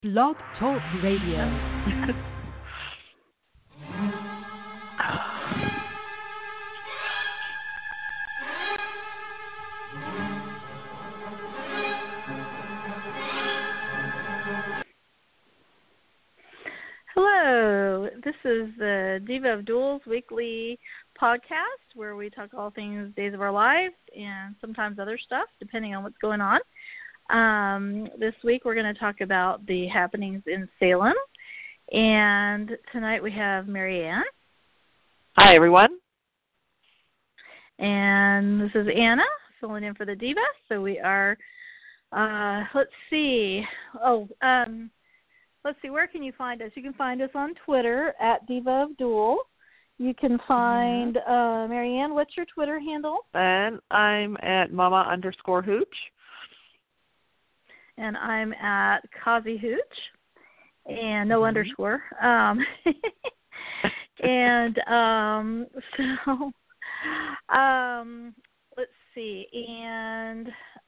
Blog Talk Radio. Hello, this is the Diva of Duels weekly podcast where we talk all things Days of Our Lives and sometimes other stuff depending on what's going on. This week we're going to talk about the happenings in Salem, and tonight we have Marianne. Hi, everyone. And this is Anna filling in for the Diva. So we are, let's see, where can you find us? You can find us on Twitter at Diva of Duel. You can find, Marianne, what's your Twitter handle? And I'm at mama_hooch. And I'm at Kazi Hooch, and no underscore. And so let's see. And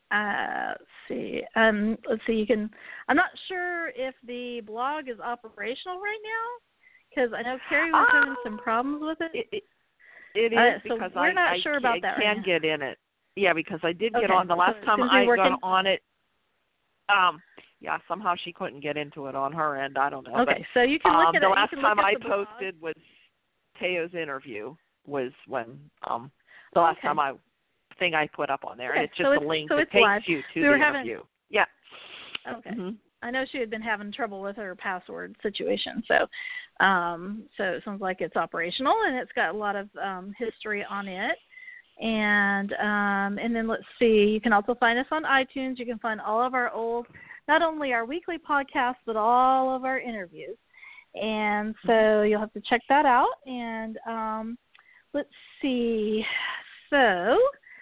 let's see. You can. I'm not sure if the blog is operational right now because I know Carrie was having some problems with it. It is because so we're not sure about that. I can get in it. Yeah, because I did get on the last so time I got on it. Yeah, somehow she couldn't get into it on her end. I don't know. Okay, but, so you can look at the it. last time I blog. posted was Teo's interview was when the last time I put up on there. Okay, And it's just a link that takes live. you to the interview. Yeah. Okay. Mm-hmm. I know she had been having trouble with her password situation, so it sounds like it's operational and it's got a lot of history on it. And then let's see, you can also find us on iTunes. You can find all of our old, not only our weekly podcasts, but all of our interviews. And so you'll have to check that out. And let's see. So,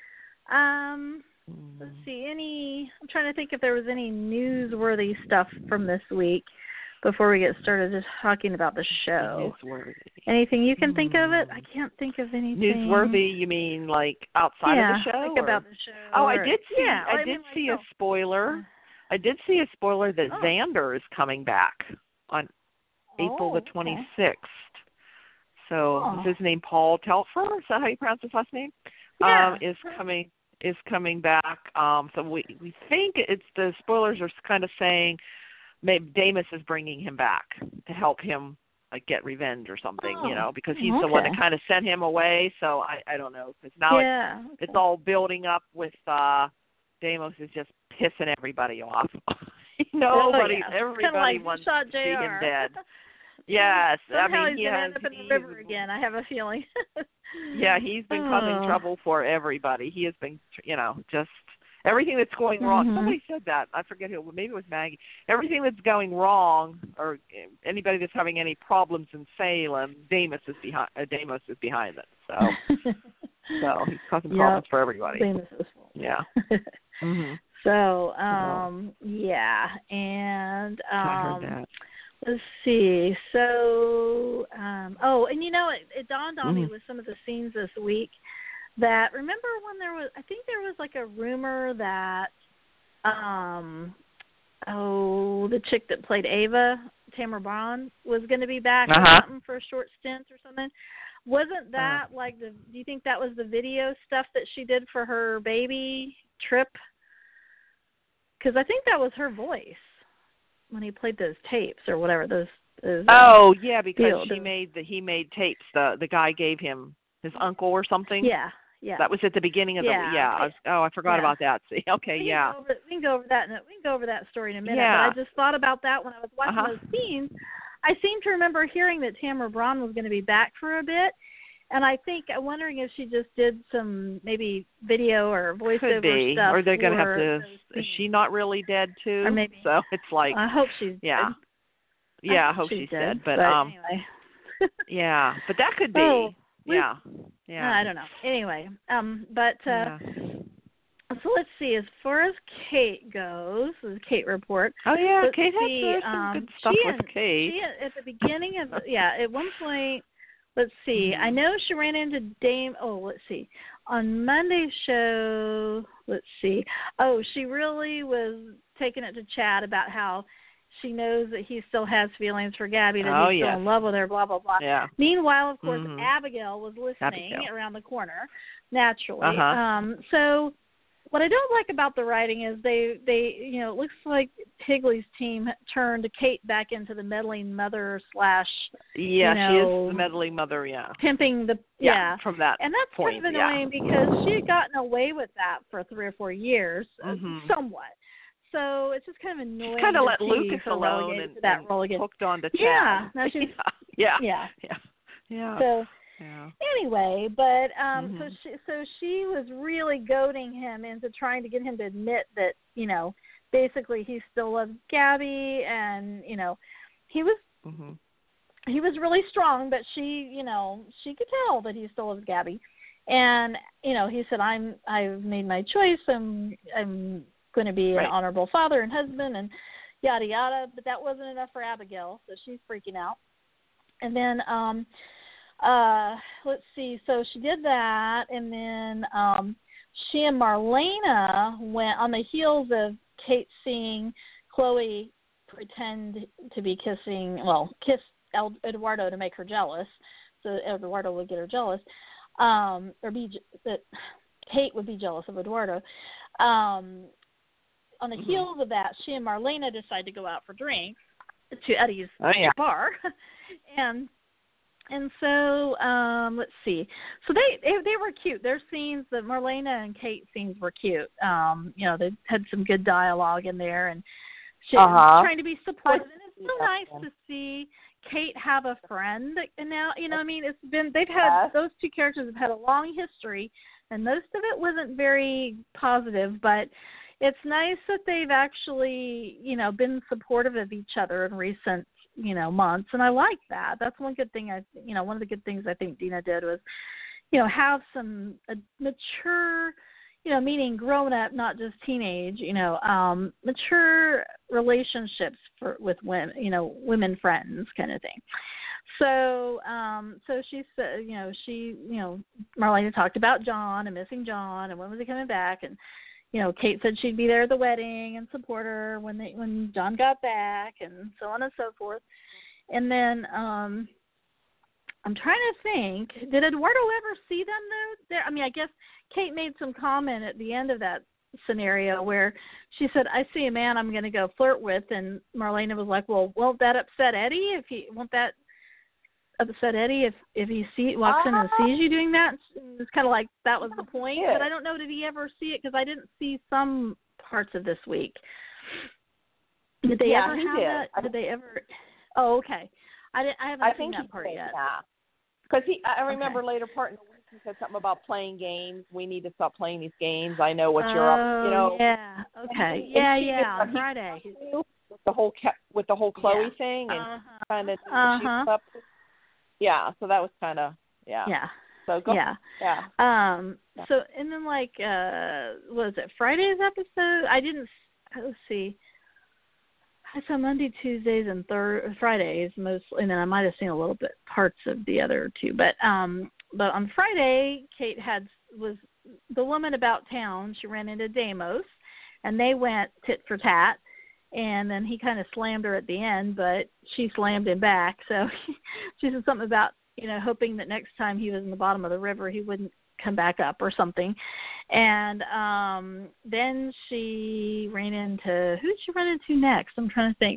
let's see, I'm trying to think if there was any newsworthy stuff from this week before we get started just talking about the show. Newsworthy. Anything you can think of it? I can't think of anything. Newsworthy, you mean like outside of the show? Like about the show. Oh, I did see. I did see a spoiler. I did see a spoiler that Xander is coming back on April the 26th. So is his name Paul Telfer? Is that how you pronounce his last name? Yeah. Is coming back. So we think it's the spoilers are kind of saying maybe Damus is bringing him back to help him like get revenge or something, because he's the one that kind of sent him away. So I don't know, because now it's all building up with Deimos is just pissing everybody off. Everybody wants to see him dead. Yes, somehow he's going to end up in the river again. I have a feeling. Yeah, he's been causing trouble for everybody. He has been, just everything that's going wrong. Mm-hmm. Somebody said that. I forget who. Maybe it was Maggie. Everything that's going wrong, or anybody that's having any problems in Salem, Deimos is behind it. So, so he's causing problems for everybody. Deimos is full. Yeah. Mm-hmm. So, and I heard that. Let's see. So, it dawned on me with some of the scenes this week that, remember when I think there was like a rumor that, the chick that played Ava, Tamara Braun, was going to be back or something for a short stint or something. Wasn't that do you think that was the video stuff that she did for her baby trip? Because I think that was her voice when he played those tapes or whatever those. Because he made tapes. The guy gave him his uncle or something. Yeah. That was at the beginning of I forgot about that. See, okay, we can go over that. We can go over that story in a minute. Yeah. But I just thought about that when I was watching those scenes. I seem to remember hearing that Tamara Braun was going to be back for a bit. And I'm wondering if she just did some maybe video or voiceover stuff. Or they're going to have to. Is she not really dead too? Or maybe. So it's like. I hope she's dead. Yeah, I hope she's dead. But anyway. Yeah, but that could be. Yeah. I don't know. Anyway, so let's see. As far as Kate goes, the Kate report. Oh yeah, Kate had some good stuff with Kate. She at the beginning of at one point. Let's see. I know she ran into Dame. Oh, let's see. On Monday's show, let's see. Oh, she really was taking it to Chad about how she knows that he still has feelings for Gabby, that he's yes. still in love with her, blah, blah, blah. Yeah. Meanwhile, of course, Mhm. Abigail was listening around the corner, naturally. Uh-huh. So what I don't like about the writing is they it looks like Higley's team turned Kate back into the meddling mother / she is the meddling mother, pimping the from that and that's point, kind of annoying because she had gotten away with that for 3 or 4 years, somewhat. So it's just kind of annoying. She's kind of let to Lucas see her alone and that role again. hooked on to Chad. Yeah, now she's, yeah. So anyway, but Mm-hmm. so she was really goading him into trying to get him to admit that, basically he still loves Gabby, and he was he was really strong, but she could tell that he still loves Gabby. And he said, I've made my choice. I'm going to be an honorable father and husband and yada yada, but that wasn't enough for Abigail, so she's freaking out. And then let's see, so she did that, and then she and Marlena went on the heels of Kate seeing Chloe pretend to be kiss Eduardo to make her jealous, so Eduardo would get her jealous, that Kate would be jealous of Eduardo. On the heels of that, she and Marlena decided to go out for drinks to Eddie's bar, and so let's see. So they were cute. Their scenes, the Marlena and Kate scenes, were cute. They had some good dialogue in there, and she was trying to be supportive. And it's so nice to see Kate have a friend. And now, those two characters have had a long history, and most of it wasn't very positive, but it's nice that they've actually, been supportive of each other in recent, months. And I like that. That's one good thing one of the good things I think Dina did was, have some mature, meaning grown up, not just teenage, mature relationships with women, women friends kind of thing. So, she said, Marlena talked about John and missing John and when was he coming back, and Kate said she'd be there at the wedding and support her when John got back, and so on and so forth. And then I'm trying to think, did Eduardo ever see them though? I guess Kate made some comment at the end of that scenario where she said, "I see a man I'm going to go flirt with," and Marlena was like, "Well, won't that upset Eddie? Upset Eddie if he walks in and sees you doing that?" It's kind of like that was the point, but I don't know, did he ever see it? Because I didn't see some parts of this week. Did they ever have that? Did they ever? Oh, okay. I haven't seen that part yet. Yeah, because I remember later part in the week he said something about playing games. We need to stop playing these games. I know what you're up. Yeah. Okay. Yeah. On Friday. With the whole Chloe thing and kind of up. Yeah, so that was kind of So go. Yeah. So and then was it Friday's episode? Let's see. I saw Monday, Tuesdays, and Fridays mostly, and then I might have seen a little bit parts of the other two. But on Friday, Kate was the woman about town. She ran into Deimos, and they went tit for tat. And then he kind of slammed her at the end, but she slammed him back. So she said something about, hoping that next time he was in the bottom of the river, he wouldn't come back up or something. And then she ran into, who did she run into next? I'm trying to think.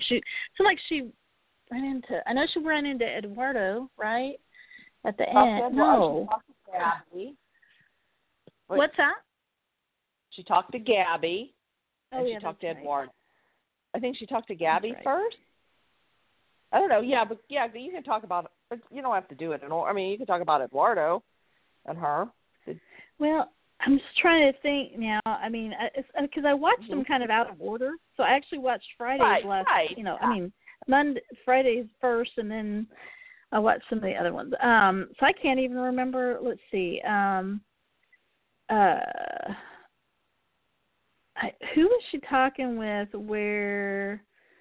I know she ran into Eduardo, right? At the end. No. Gabby. What's that? She talked to Gabby. And she talked to Eduardo. I think she talked to Gabby first. I don't know. Yeah, but you can talk about it. You don't have to do it. You can talk about Eduardo and her. Well, I'm just trying to think now. Because I watched them kind of out of order. So I actually watched Friday's Friday's first, and then I watched some of the other ones. So I can't even remember. Let's see. Who was she talking with? Where?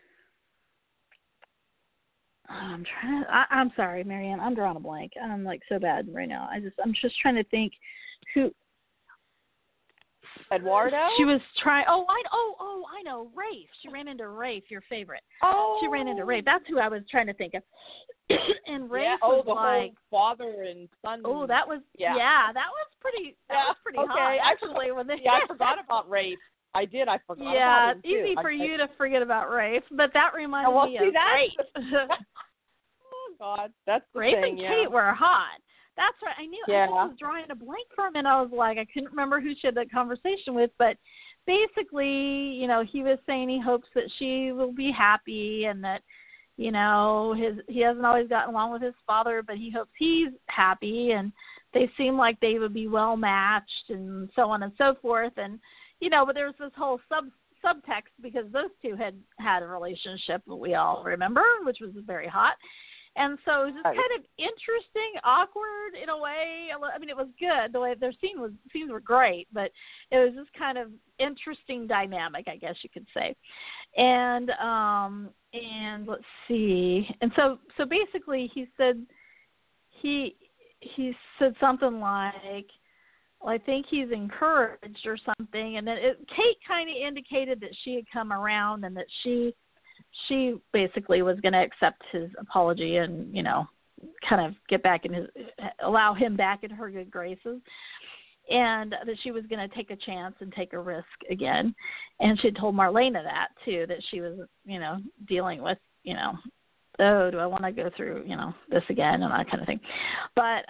I'm sorry, Marianne. I'm drawing a blank. I'm so bad right now. I'm just trying to think who. Eduardo? She was trying. I know. Rafe. She ran into Rafe, your favorite. Oh. She ran into Rafe. That's who I was trying to think of. And Rafe was the whole father and son. Oh, that was that was pretty. That was pretty hot. Actually, I forgot about Rafe. I did. I forgot about him. Yeah, it's easy for you to forget about Rafe, but that reminded me of Rafe. Oh God, that's the Rafe thing, and Kate were hot. That's right. I knew. Yeah. I just was drawing a blank for a minute. I was like, I couldn't remember who she had that conversation with, but basically, he was saying he hopes that she will be happy and that, he hasn't always gotten along with his father, but he hopes he's happy, and they seem like they would be well matched and so on and so forth. And, but there's this whole subtext because those two had a relationship that we all remember, which was very hot. And so it was just kind of interesting, awkward in a way. I mean, it was good. The way their scenes were great, but it was just kind of interesting dynamic, I guess you could say. And let's see. And so basically, he said something like, well, I think he's encouraged or something. And then Kate kind of indicated that she had come around and that she basically was going to accept his apology and, kind of get back allow him back in her good graces, and that she was going to take a chance and take a risk again. And she told Marlena that too, that she was, dealing with, oh, do I want to go through, this again and that kind of thing. But,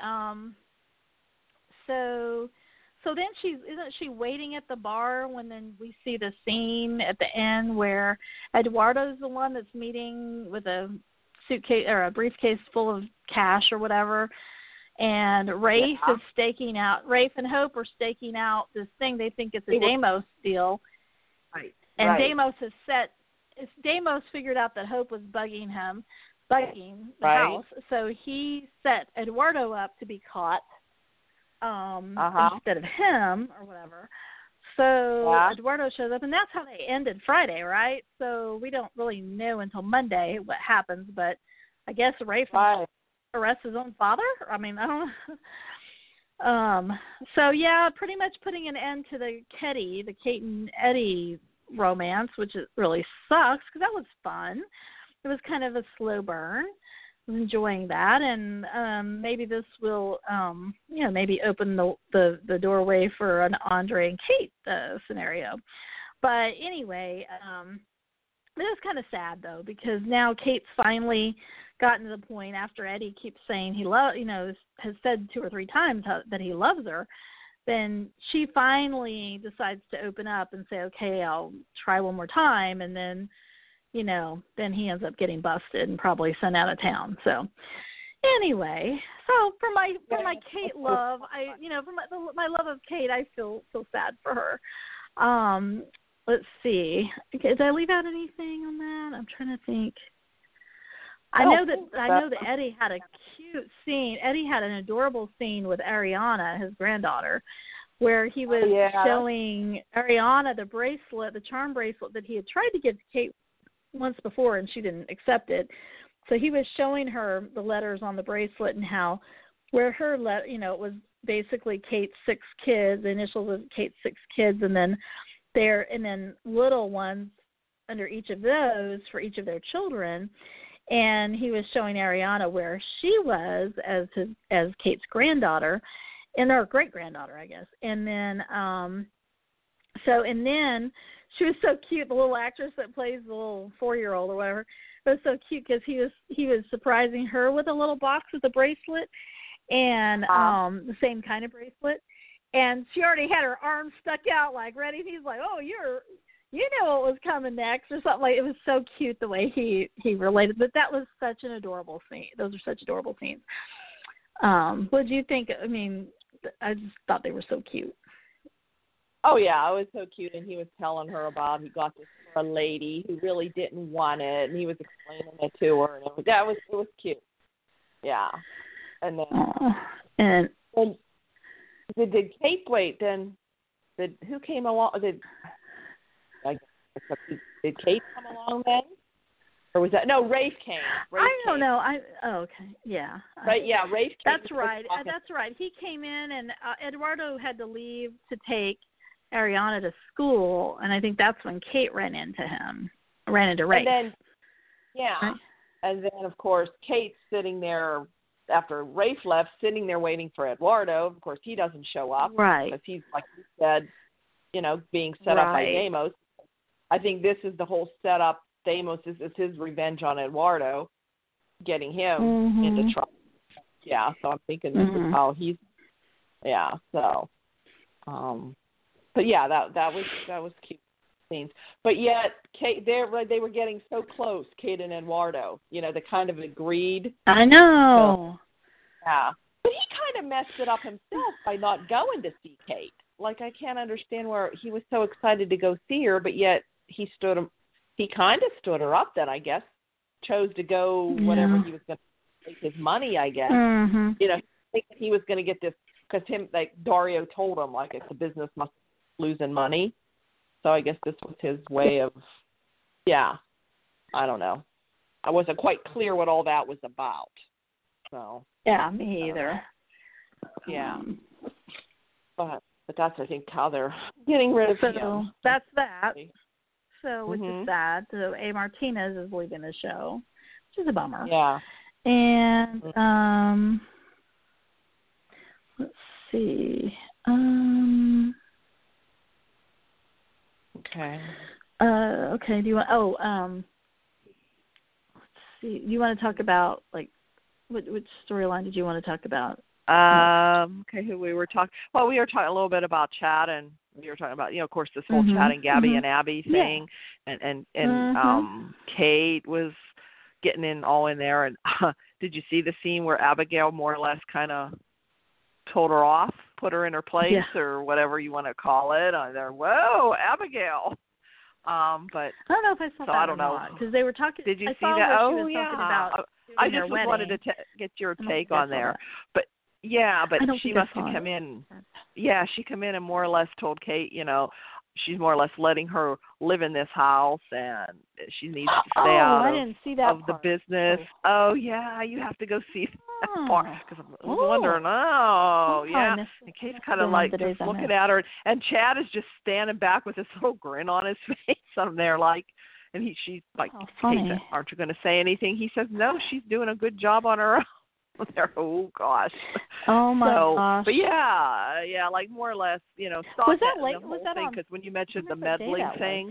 So then isn't she waiting at the bar when then we see the scene at the end where Eduardo's the one that's meeting with a suitcase or a briefcase full of cash or whatever, and Rafe is staking out. Rafe and Hope are staking out this thing. They think it's a Deimos deal, right? And Deimos Deimos figured out that Hope was bugging the house, so he set Eduardo up to be caught. Instead of him or whatever. So Eduardo shows up, and that's how they ended Friday, right? So we don't really know until Monday what happens, but I guess Rafe arrests his own father? I mean, I don't know. So, yeah, pretty much putting an end to the Kate and Eddie romance, which really sucks because that was fun. It was kind of a slow burn. Enjoying that, and maybe this will, maybe open the doorway for an Andre and Kate scenario. But anyway, it was kind of sad though because now Kate's finally gotten to the point after Eddie keeps saying has said 2 or 3 times that he loves her. Then she finally decides to open up and say, okay, I'll try one more time, and then. Then he ends up getting busted and probably sent out of town. So, anyway, for my Kate love, for my love of Kate, I feel so sad for her. Let's see. Did I leave out anything on that? I'm trying to think. I know that Eddie had a cute scene. Eddie had an adorable scene with Ariana, his granddaughter, where he was showing Ariana the charm bracelet that he had tried to give to Kate once before, and she didn't accept it. So he was showing her the letters on the bracelet and how, where her it was basically Kate's 6 kids, the initials of Kate's 6 kids, and then little ones under each of those for each of their children. And he was showing Ariana where she was as Kate's granddaughter, and her great granddaughter, I guess. And then, she was so cute. The little actress that plays the little 4-year-old or whatever, it was so cute because he was surprising her with a little box with a bracelet and the same kind of bracelet. And she already had her arm stuck out like ready. And he's like, "Oh, you know what was coming next," or something like. It was so cute the way he related. But that was such an adorable scene. Those are such adorable scenes. What do you think? I mean, I just thought they were so cute. Oh, yeah, it was so cute, and he was telling her about he got this for a lady who really didn't want it, and he was explaining it to her, and it was cute. Yeah. And then did Kate wait, then who came along? Did Kate come along then? Or was that, no, Rafe came. I don't know. Okay, yeah. Right, yeah, Rafe came. That's right. He came in, and Eduardo had to leave to take Ariana to school, and I think that's when Kate ran into Rafe. And then, yeah. Right. And then, of course, Kate's sitting there after Rafe left, sitting there waiting for Eduardo. Of course, he doesn't show up. Right. Because he's, like you said, being set up by Deimos. I think this is the whole setup. Deimos is his revenge on Eduardo, getting him into trouble. Yeah, so I'm thinking this is how he's. Yeah, so. But yeah, that was cute scenes. But yet, Kate, they were getting so close, Kate and Eduardo. They kind of agreed. I know. So, yeah, but he kind of messed it up himself by not going to see Kate. Like, I can't understand where he was so excited to go see her, but yet he kind of stood her up. Then I guess chose to go whatever he was going to make his money. I guess he was going to get this because Dario told him like it's a business must losing money. So I guess this was his way of, I don't know. I wasn't quite clear what all that was about. So yeah, me either. Yeah, but that's I think how they're getting rid of him. So that's that. So which is sad. So A. Martinez is leaving the show, which is a bummer. Yeah. And let's see. Okay. Okay. Do you want? Let's see. Do you want to talk about like which storyline did you want to talk about? Okay. Who we were talking? Well, we were talking a little bit about Chad, and we were talking about of course this whole Chad and Gabby and Abby thing, and Kate was getting all in there. And did you see the scene where Abigail more or less kind of told her off, put her in her place, or whatever you want to call it? There, whoa, Abigail. But I don't know if I saw that. I don't know because they were talking. Did you I see saw that? Where she was talking about I just wanted to get your take on there. But she must have come in. Yeah, she come in and more or less told Kate, she's more or less letting her live in this house, and she needs to stay out I didn't see that of the business. Oh, yeah, you have to go see that part. Because I was wondering, and Kate's kind of like just looking at her, and Chad is just standing back with this little grin on his face. I'm there like, and she's like, Kate, aren't you going to say anything? He says, no, she's doing a good job on her own. Oh gosh. Oh my gosh. But yeah, like more or less, stop was that late? The whole was that thing because when you mentioned the meddling thing,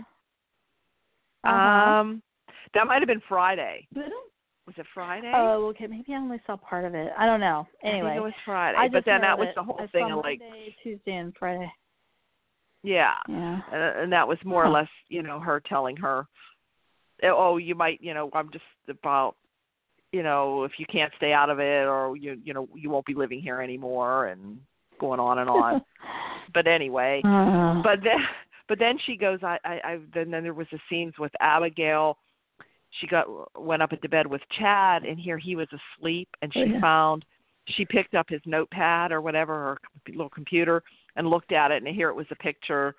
was. that might have been Friday. Was it Friday? Oh, okay. Maybe I only saw part of it. I don't know. Anyway, I think it was Friday. But then that was the whole thing of like Monday, Tuesday, and Friday. Yeah. Yeah. And that was more or less, her telling her, oh, you might, I'm just about. If you can't stay out of it, or you won't be living here anymore, and going on and on. But anyway, but then she goes. Then there was the scenes with Abigail. She went up into bed with Chad, and here he was asleep, and she picked up his notepad or whatever, her little computer, and looked at it, and here it was a picture,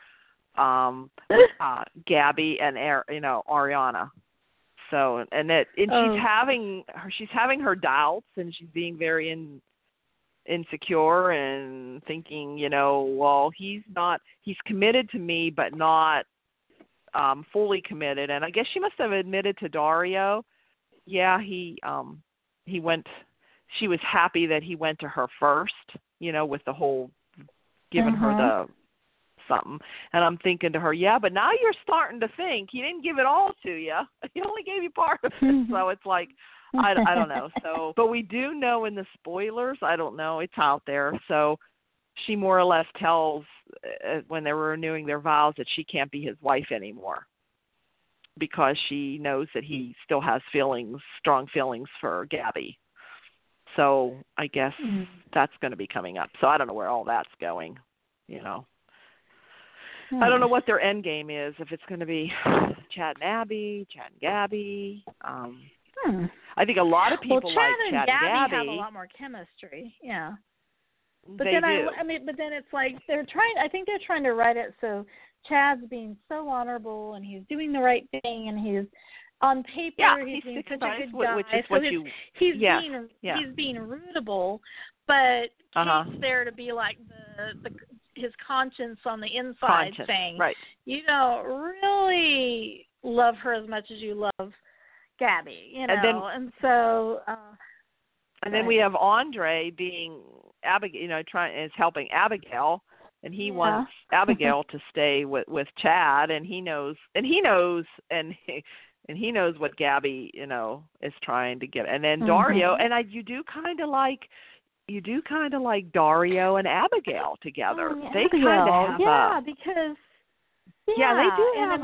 Gabby and Ariana. So she's having her doubts, and she's being very insecure and thinking, well, he's committed to me, but not fully committed. And I guess she must have admitted to Dario, he went. She was happy that he went to her first, with the whole giving her the something. And I'm thinking to her, but now you're starting to think he didn't give it all to you. He only gave you part of it. So it's like, I don't know. So, but we do know in the spoilers, I don't know, it's out there. So she more or less tells when they were renewing their vows that she can't be his wife anymore because she knows that he still has strong feelings for Gabby. So I guess that's going to be coming up. So I don't know where all that's going, I don't know what their end game is, if it's going to be Chad and Abby, Chad and Gabby. I think a lot of people like Chad and Gabby. Have a lot more chemistry, yeah. But they then do. But then it's like I think they're trying to write it so Chad's being so honorable and he's doing the right thing and he's on paper he's being such a good guy. Which is so what he's being rootable, but Kate's there to be like the his conscience on the inside saying, right. you don't really love her as much as you love Gabby, you know, and so. And then we have Andre being Abigail, you know, is helping Abigail, and he wants Abigail to stay with Chad, and he knows what Gabby, you know, is trying to get. And then Dario, and you do kind of like Dario and Abigail together. They kind of have because. Yeah, they do have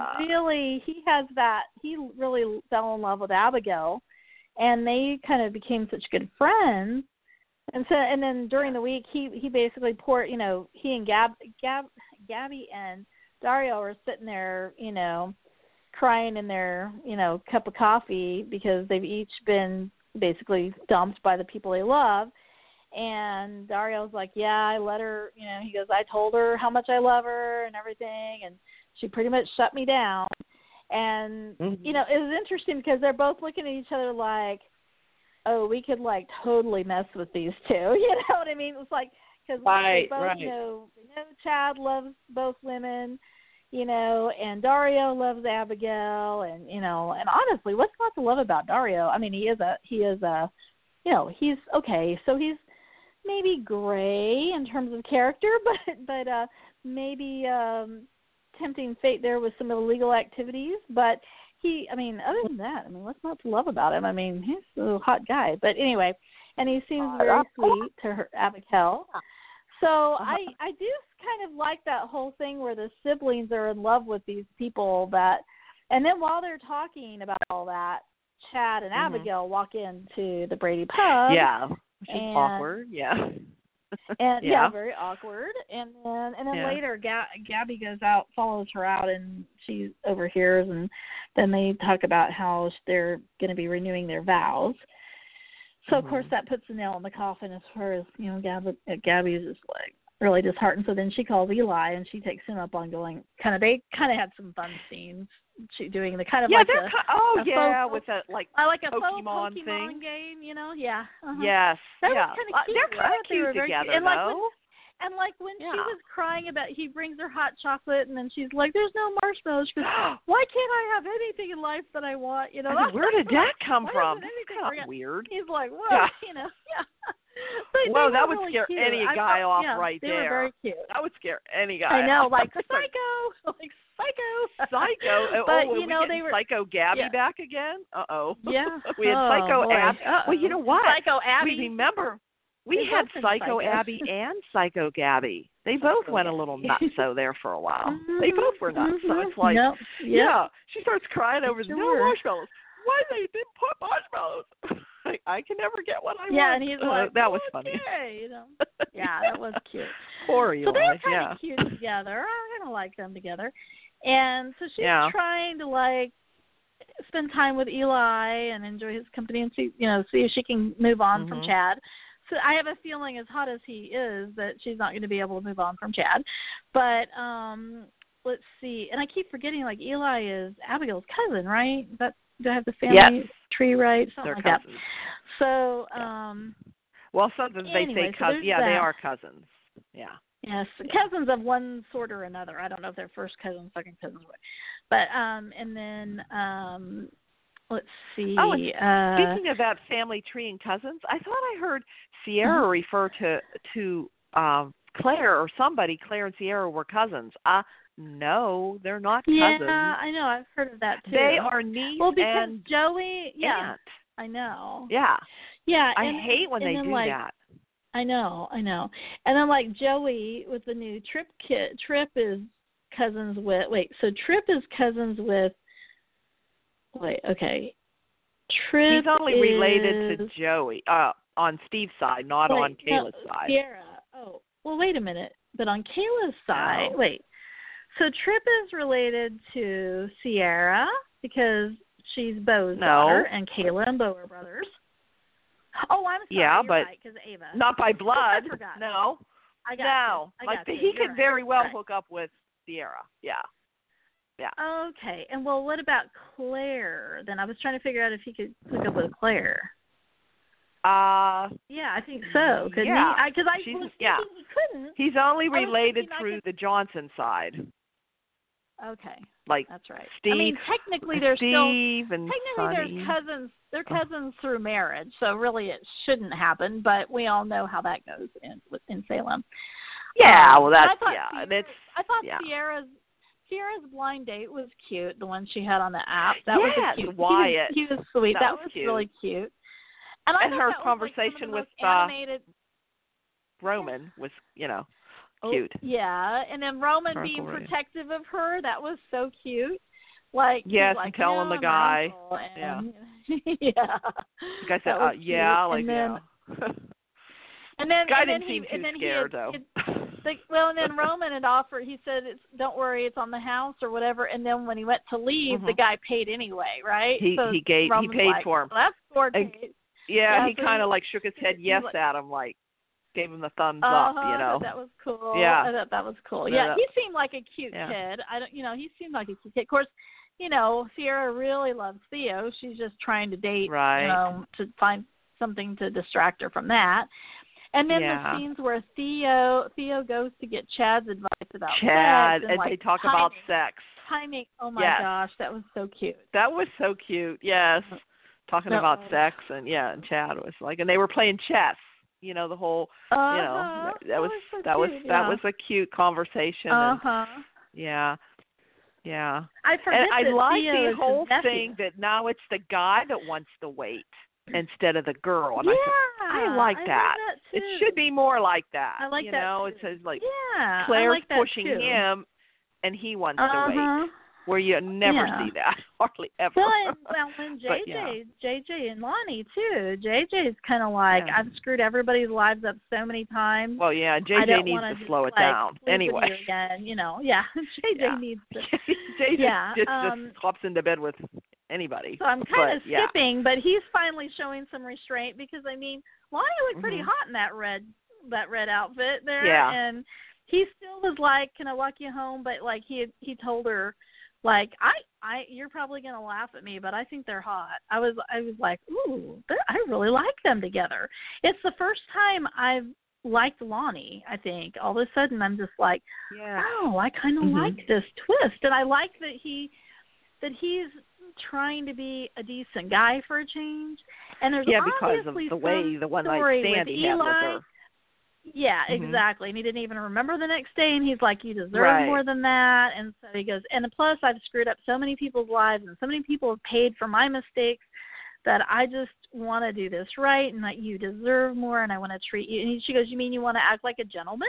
he really fell in love with Abigail, and they kind of became such good friends. And so, and then during the week, he basically poured, you know, he and Gabby and Dario were sitting there, you know, crying in their, you know, cup of coffee because they've each been basically dumped by the people they love. And Dario's like, yeah, I let her, you know, he goes, I told her how much I love her and everything, and she pretty much shut me down. And, you know, it was interesting because they're both looking at each other like, oh, we could, like, totally mess with these two. You know what I mean? It was like, because they both know Chad loves both women, you know, and Dario loves Abigail. And, you know, and honestly, what's not to love about Dario? I mean, he is a, you know, he's okay. So he's maybe gray in terms of character, but maybe tempting fate there with some illegal activities. But I mean, other than that, I mean, what's not to love about him? I mean, he's a hot guy. But anyway, and he seems very sweet to her, Abigail. So I do kind of like that whole thing where the siblings are in love with these people and then while they're talking about all that, Chad and Abigail walk into the Brady pub. Yeah, which is awkward. Yeah. And very awkward. And then later, Gabby goes out, follows her out, and she overhears. And then they talk about how they're going to be renewing their vows. So of course that puts the nail in the coffin as far as, you know, Gabby is just like really disheartened. So then she calls Eli and she takes him up on going. They kind of had some fun scenes. She doing the kind of with a like a Pokemon thing game, you know, Yes, that was kind of cute. They're kind of cute together, and when she was crying about, he brings her hot chocolate, and then she's like, "There's no marshmallows." She goes, "Why can't I have anything in life that I want?" You know, where did that come from? That's weird. He's like, "Well, you know, Well, that would really scare cute. any guy off right there. They were very cute. That would scare any guy. I know, off. like Psycho, like Psycho. But you know, they were Psycho Gabby back again. Yeah. We had Psycho Abby. Well, you know what? Psycho Abby. We remember we had Psycho Abby and Psycho Gabby. They both went a little nutso there for a while. They both were nuts. So it's like, she starts crying over no marshmallows. Why they didn't put marshmallows? I can never get what I want. Yeah, and he's like, that was funny. You know. Yeah, that was cute. Poor Eli. So they're kind of cute together. I kind of like them together. And so she's trying to like spend time with Eli and enjoy his company and see if she can move on from Chad. So I have a feeling, as hot as he is, that she's not going to be able to move on from Chad. But let's see. And I keep forgetting, like, Eli is Abigail's cousin, right? Do I have the family tree right? Something like cousins. That. So, well, sometimes they say cousins. Yeah, they are cousins. Yeah. Yes, cousins of one sort or another. I don't know if they're first cousins, second cousins, but and then let's see. Oh, and speaking of that family tree and cousins, I thought I heard Sierra refer to Claire or somebody. Claire and Sierra were cousins. No, they're not cousins. Yeah, I know. I've heard of that too. They are niece and Joey. Yeah, aunt. I know. Yeah. Yeah. I hate when they do that. I know. And then like Joey with the new Trip kid, Trip is cousins with, Trip is cousins with, Trip He's only related to Joey, on Steve's side, not on Kayla's side. Sierra. Oh, well, wait a minute. But on Kayla's side, so Trip is related to Sierra because she's Bo's daughter, and Kayla and Bo are brothers. Oh, I'm sorry. Yeah, but because Ava. Not by blood. I forgot. No. I got you. He could very well hook up with Sierra. Yeah. Yeah. Okay. And what about Claire? Then I was trying to figure out if he could hook up with Claire. Yeah, I think so. Couldn't yeah. he? Because I was thinking he couldn't. He's only I was related thinking through the Johnson side. Okay. Like that's right. Steve. I mean, technically they're Steve still and technically Sonny. they're cousins. They're cousins through marriage, so really it shouldn't happen. But we all know how that goes in Salem. Yeah, well, that's I thought Sierra's blind date was cute. The one she had on the app. That was a cute. Wyatt. He was sweet. That was cute. really cute. And her that conversation was, with animated. Roman was, cute. Yeah, and then Roman being protective of her, that was so cute. Like, yes, like, and telling the guy. And, yeah. The guy said, yeah, like, and then, yeah. And then, guy and then didn't seem too then scared, though. And then Roman had offered. He said, "Don't worry, it's on the house or whatever." And then when he went to leave, the guy paid anyway, right? He paid for him. Well, that's poor. Yeah, he kind of like shook his head yes at him, like gave him the thumbs up, I thought that was cool. Yeah, I thought that was cool. Yeah, he seemed like a cute kid. He seemed like a cute kid. Of course, Sierra really loves Theo. She's just trying to date, to find something to distract her from that. And then the scenes where Theo goes to get Chad's advice about Chad, sex and like, they talk timing, about sex. Timing. Oh my gosh, that was so cute. That was so cute. Yes, talking about sex and Chad was like, and they were playing chess. The whole, that was a cute conversation. Yeah. I forget and I like the whole nephew. thing that now it's the guy that wants to wait instead of the girl. And I like that. It should be more like that. I like that too. It says like I Claire's like that pushing too. him, and he wants to wait. Where you never see that, hardly ever. Well, and JJ and Lonnie too. JJ's kind of like, I've screwed everybody's lives up so many times. Well, JJ needs to slow it down. Anyway. Again, JJ needs to. JJ just hops into bed with anybody. So I'm kind of skipping, but he's finally showing some restraint because Lonnie looked pretty hot in that red outfit there, and he still was like, "Can I walk you home?" But like he told her, like, you're probably gonna laugh at me, but I think they're hot. I was like, ooh, I really like them together. It's the first time I've liked Lonnie. I think all of a sudden I'm just like, oh, I kind of like this twist, and I like that he's trying to be a decent guy for a change. And there's because of the way the one night stand he had with her. Yeah, exactly. And he didn't even remember the next day, and he's like, you deserve more than that. And so he goes, and plus I've screwed up so many people's lives, and so many people have paid for my mistakes that I just want to do this right, and that you deserve more, and I want to treat you. And she goes, you mean you want to act like a gentleman?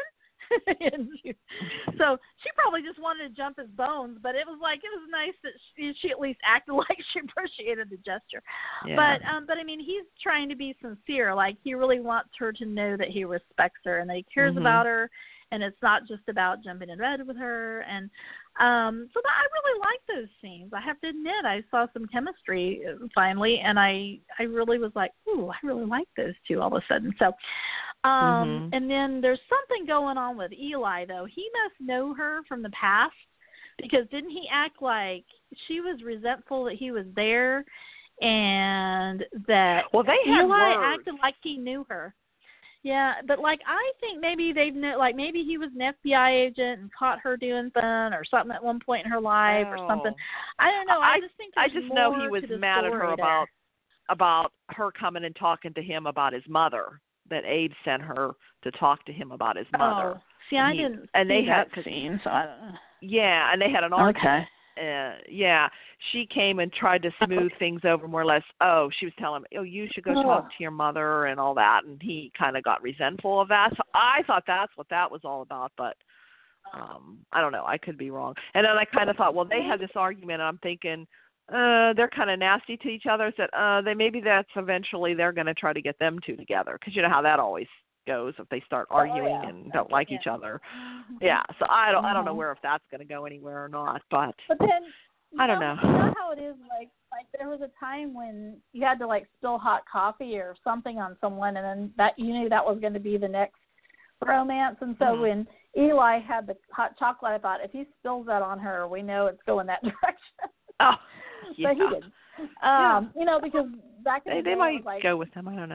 So she probably just wanted to jump his bones, but it was nice that she at least acted like she appreciated the gesture. But I mean, he's trying to be sincere. Like, he really wants her to know that he respects her and that he cares about her, and it's not just about jumping in bed with her. And so I really like those scenes. I have to admit, I saw some chemistry finally, and I really was like, ooh, I really like those two all of a sudden. So. And then there's something going on with Eli, though. He must know her from the past, because didn't he act like she was resentful that he was there, and that Eli acted like he knew her. Yeah, but like, I think maybe maybe he was an FBI agent and caught her doing something or something at one point in her life or something. I don't know. I just think I just know he was mad at her about her coming and talking to him about his mother. That Abe sent her to talk to him about his mother. Oh, see, I didn't see that scene, so I don't know. Yeah, and they had an argument. Okay. She came and tried to smooth things over more or less. Oh, she was telling him, you should go talk to your mother and all that, and he kind of got resentful of that. So I thought that's what that was all about, but I don't know. I could be wrong. And then I kind of thought, well, they had this argument, and I'm thinking, they're kind of nasty to each other. Said maybe that's eventually they're going to try to get them two together, because you know how that always goes if they start arguing and don't like each other. Yeah, so I don't know if that's going to go anywhere or not, but then I don't know. You know how it is, like there was a time when you had to like spill hot coffee or something on someone, and then that you knew that was going to be the next romance. And so when Eli had the hot chocolate, I thought, if he spills that on her, we know it's going that direction. Oh, yeah. But he didn't. Because back in the day, they might like, go with him. I don't know.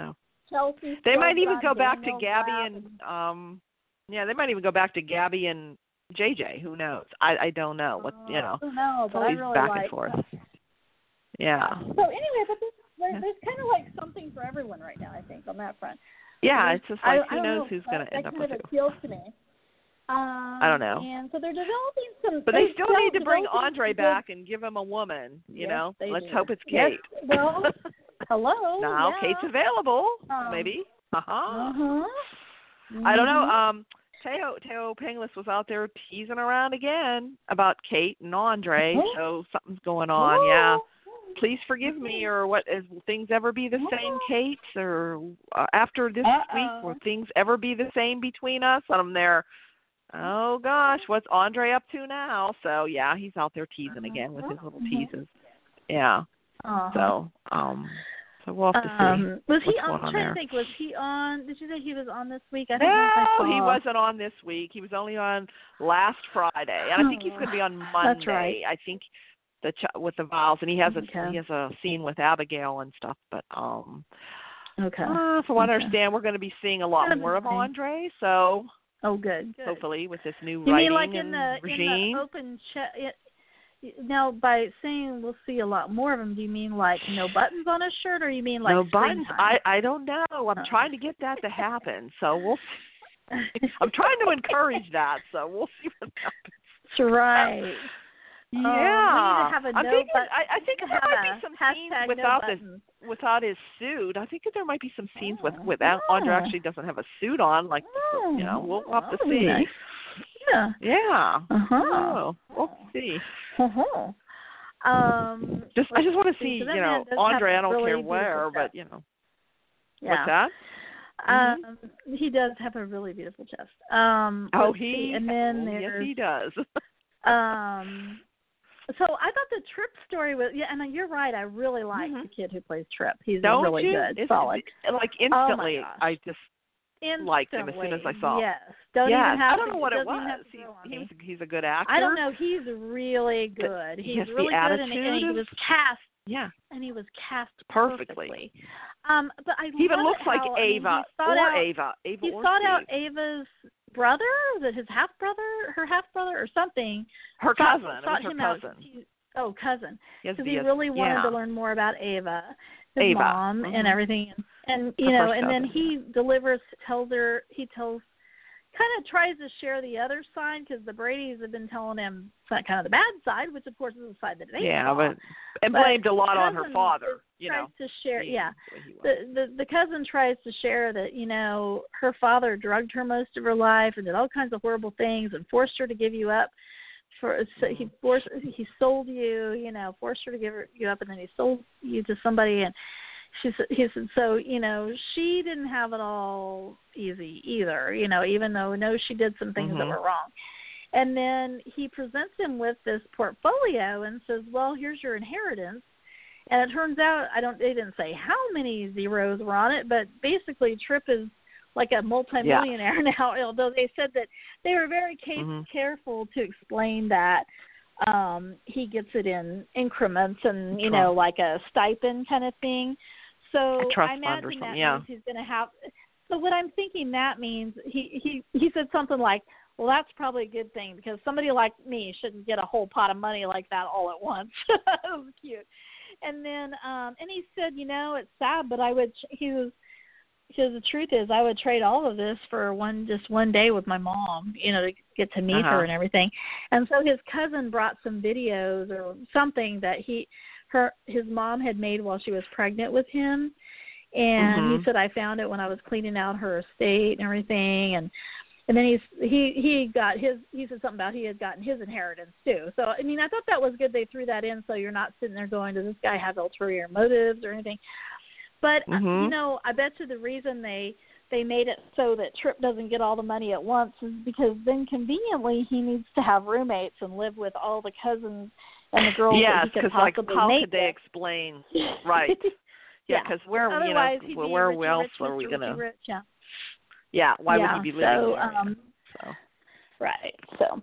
Chelsea. They might even go back to Daniel Gabby Rapp and they might even go back to Gabby and JJ. Who knows? I don't know what I don't know, but I always really back like and forth. that. Yeah. So anyway, but there's kind of like something for everyone right now, I think, on that front. Yeah, it's just like who I knows know, who's going to end up with That who. kind of appeals to me. I don't know. And so they're developing some. But they still need to bring Andre back and give him a woman. You know, let's hope it's Kate. Yes. Well, hello. Now yeah. Kate's available, maybe. I don't know. Teo Penglis was out there teasing around again about Kate and Andre, so something's going on. Yeah. Please forgive me, or what? Will things ever be the same, Kate? Or after this week, will things ever be the same between us? And I'm there. Oh gosh, what's Andre up to now? So yeah, he's out there teasing again with his little teases. Yeah. So so we'll have to see. Was he on? I'm trying to think. Was he on? Did you say he was on this week? I No, he wasn't on this week. He was only on last Friday, and I think he's going to be on Monday. That's right. I think with the Vials, and he has a scene with Abigail and stuff. But from what I understand, we're going to be seeing a lot more of Andre. So. Oh, good. Hopefully, with this new you writing mean like and regime. In the open now, by saying we'll see a lot more of him, do you mean like no buttons on his shirt, or you mean like no buttons? Springtime? I don't know. I'm trying to get that to happen. So we'll see. I'm trying to encourage that. So we'll see what happens. That's right. Yeah, have a I think there might be some scenes without his suit. I think that there might be some scenes without Andre actually doesn't have a suit on. Like we'll have to see. Nice. Yeah. Yeah. We'll see. I just want to see Andre. I don't care where, but what's that? He does have a really beautiful chest. And then yes, he does. So I thought the Trip story was, and you're right, I really like the kid who plays Trip. He's really good, solid. Like instantly, I just liked him as soon as I saw him. Yes. I don't know what it was. He's a good actor. I don't know. He's really good. He's really good, and he was cast. Yeah. And he was cast perfectly. But I he even looks like Ava Ava. He sought out Ava's brother, was it his half brother, her half brother, or something? Her cousin. Sought it was him her cousin. Out. Cousin. Yes, because he really wanted to learn more about Ava, his mom, and everything, and and then he kind of tries to share the other side, because the Bradys have been telling him kind of the bad side, which of course is the side that they saw. But blamed a lot on her father. Tries to share, the cousin tries to share that her father drugged her most of her life and did all kinds of horrible things and forced her to give you up. He sold you, forced her to give you up, and then he sold you to somebody, and he said, so, she didn't have it all easy either, even though, she did some things that were wrong. And then he presents him with this portfolio and says, well, here's your inheritance. And it turns out, they didn't say how many zeros were on it, but basically Trip is like a multimillionaire now, although they said that they were very careful to explain that he gets it in increments and, like a stipend kind of thing. So I imagine that means he's going to have. So what I'm thinking that means, he said something like, well, that's probably a good thing, because somebody like me shouldn't get a whole pot of money like that all at once. That was cute. And then and he said, it's sad, but because the truth is, I would trade all of this for just one day with my mom, to get to meet her and everything. And so his cousin brought some videos or something that his mom had made while she was pregnant with him. And he said, I found it when I was cleaning out her estate and everything. And then he said something about he had gotten his inheritance too. So, I mean, I thought that was good. They threw that in so you're not sitting there going, does this guy have ulterior motives or anything? But, I bet you the reason they made it so that Trip doesn't get all the money at once is because then conveniently he needs to have roommates and live with all the cousins and the girls that he could possibly how make could they explain? Right. Because where else are we going to? Yeah, why would he be living there? Right. So,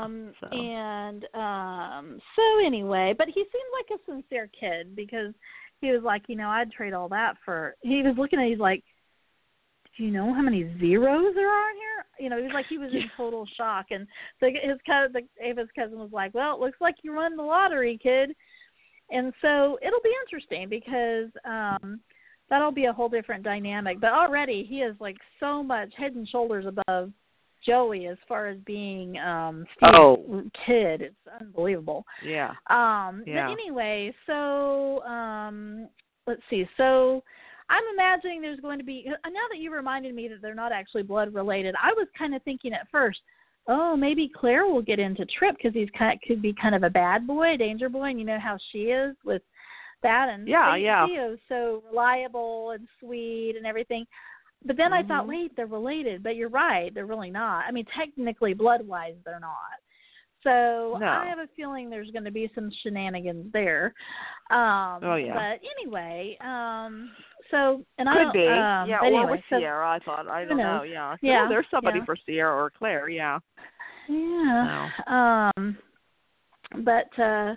so anyway, but he seemed like a sincere kid, because he was like, I'd trade all that for. He was looking at. He's like, do you know how many zeros there are in here? He was like, he was in total shock. And so Ava's cousin was like, well, it looks like you won the lottery, kid. And so it'll be interesting because that'll be a whole different dynamic. But already he is like so much head and shoulders above Joey as far as being Steve's kid. It's unbelievable. Yeah. But anyway, so let's see. So I'm imagining there's going to be, now that you reminded me that they're not actually blood related, I was kind of thinking at first, maybe Claire will get into Trip because could be kind of a bad boy, a danger boy, and you know how she is with that. And Theo's so reliable and sweet and everything. But then I thought, wait, they're related. But you're right, they're really not. I mean, technically, blood-wise, they're not. So I have a feeling there's going to be some shenanigans there. But anyway, so and could be, but or anyway, with Sierra. I thought I don't know. Yeah, there's somebody for Sierra or Claire. Yeah. Yeah. No. But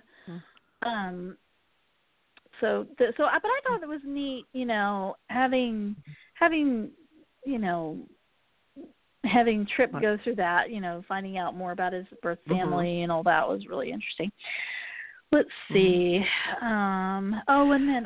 so but I thought it was neat, having having Trip go through that, finding out more about his birth family and all that was really interesting. Let's see. And then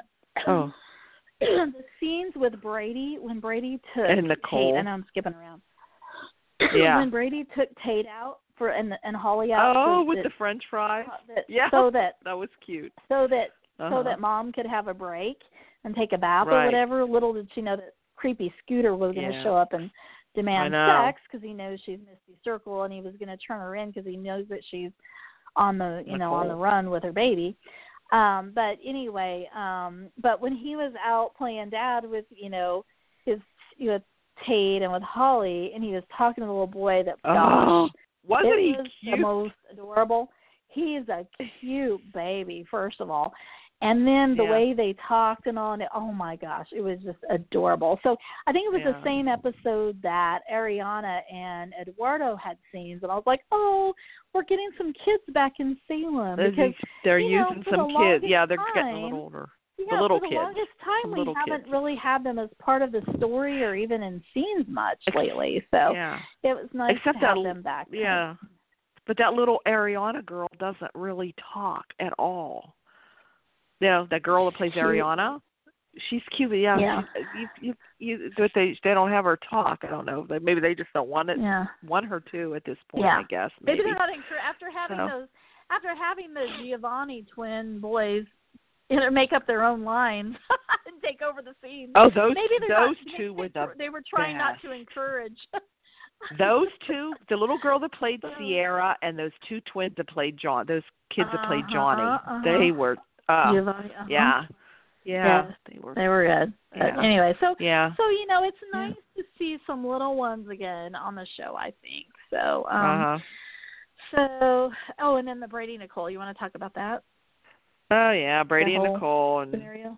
the scenes with Brady, when Brady took and Nicole. Tate, I know I'm skipping around. Yeah. When Brady took Tate out and Holly out. With the French fries. So that was cute. So that Mom could have a break and take a bath or whatever. Little did she know that creepy Scooter was going to show up and demand sex because he knows she's Misty Circle, and he was going to turn her in because he knows that she's on the on the run with her baby. But anyway, but when he was out playing dad with his Tate and with Holly, and he was talking to the little boy, that wasn't he cute? The most adorable. He's a cute baby, first of all. And then the way they talked and all, oh my gosh, it was just adorable. So I think it was the same episode that Ariana and Eduardo had scenes, and I was like, we're getting some kids back in Salem because they're using some kids. Yeah, they're getting a little older. The little for the kids. longest time we haven't really had them as part of the story or even in scenes much lately. So it was nice to have them back. Yeah, but that little Ariana girl doesn't really talk at all. That girl that plays Ariana, she's cute. Yeah. They don't have her talk. I don't know. Maybe they just don't want her to at this point. I guess maybe they're not after having the Giovanni twin boys make up their own lines and take over the scene. Oh, those two were they were trying not to encourage. Those two, the little girl that played Sierra and those two twins that played John, those kids that played Johnny, they were. Giovanni, Yeah, they were good. But anyway, so it's nice to see some little ones again on the show, I think. So and then the Brady Nicole, you want to talk about that? Oh yeah, Brady and Nicole and scenario?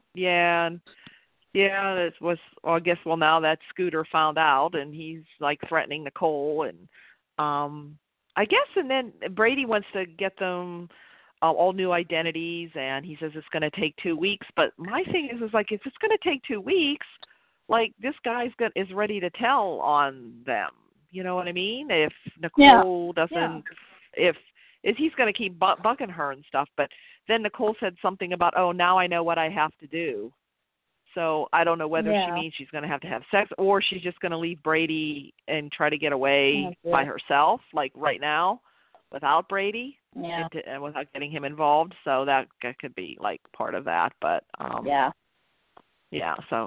It was I guess now that Scooter found out and he's like threatening Nicole and I guess and then Brady wants to get them all new identities, and he says it's going to take 2 weeks. But my thing is like, if it's going to take 2 weeks, like this guy's is ready to tell on them. You know what I mean? If Nicole doesn't, if he's going to keep bugging her and stuff. But then Nicole said something about, now I know what I have to do. So I don't know whether she means she's going to have sex or she's just going to leave Brady and try to get away by herself, like right now, without Brady. And without getting him involved, so that could be like part of that. But he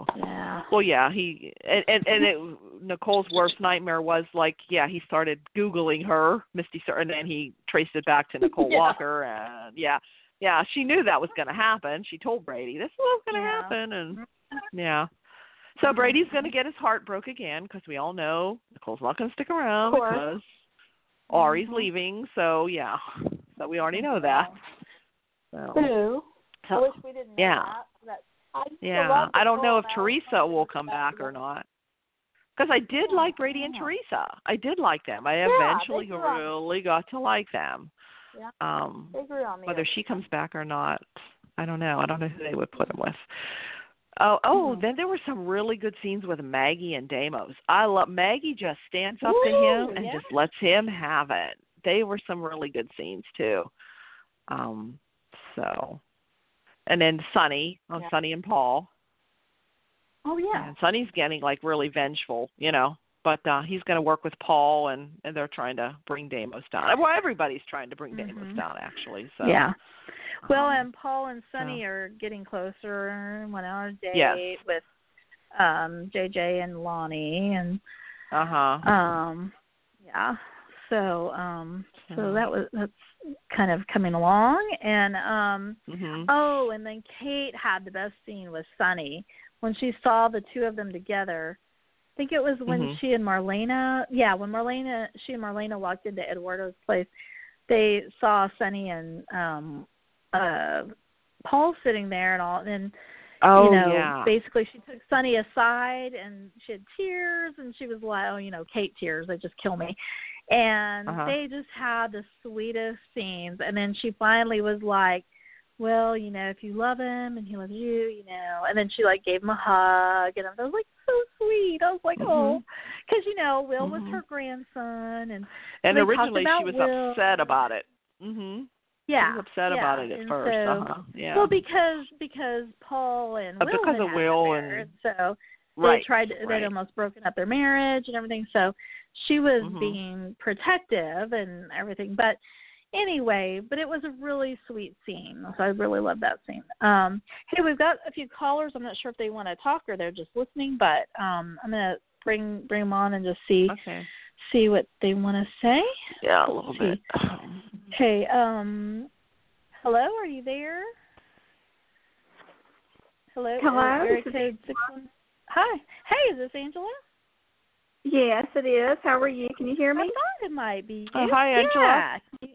Nicole's worst nightmare was like he started Googling her Misty, and then he traced it back to Nicole Walker, and she knew that was going to happen. She told Brady this is what's going to happen, and so Brady's going to get his heart broke again because we all know Nicole's not going to stick around because Ari's leaving, so so we already know that. So, I wish we didn't know that. I don't know if Teresa will come back or not. Because I did like Brady and Teresa. I did like them. I eventually really got to like them. They grew on me. Whether she comes back or not, I don't know. I don't know who they would put him with. Then there were some really good scenes with Maggie and Deimos. I love Maggie just stands up to him and just lets him have it. They were some really good scenes too. And then Sonny Sonny and Paul. Oh yeah. And Sonny's getting like really vengeful, but he's going to work with Paul, and they're trying to bring Deimos down. Well, everybody's trying to bring Deimos down, actually. So yeah. Well, and Paul and Sonny are getting closer. Went on a date with JJ and Lonnie, and yeah. So that's kind of coming along, and and then Kate had the best scene with Sonny when she saw the two of them together. I think it was when she and Marlena, when she and Marlena walked into Eduardo's place, they saw Sonny and Paul sitting there and all, and basically she took Sonny aside and she had tears, and she was like, Kate tears, they just kill me. And they just had the sweetest scenes. And then she finally was like, well, if you love him and he loves you, and then she like gave him a hug, and I was like, so sweet. I was like, oh, because Will was her grandson, and originally she was Will. upset about it. Yeah, she was upset about it at first. Well, because Paul and Will because had of Will and so they they'd almost broken up their marriage and everything. So she was being protective and everything, but. Anyway, but it was a really sweet scene, so I really love that scene. Hey, we've got a few callers. I'm not sure if they want to talk or they're just listening, but I'm going to bring them on and just see what they want to say. Yeah, a little bit. Okay, hello, are you there? Hello? Area code 61. Hi. Hey, is this Angela? Yes, it is. How are you? Can you hear me? I thought it might be you. Hi, Angela.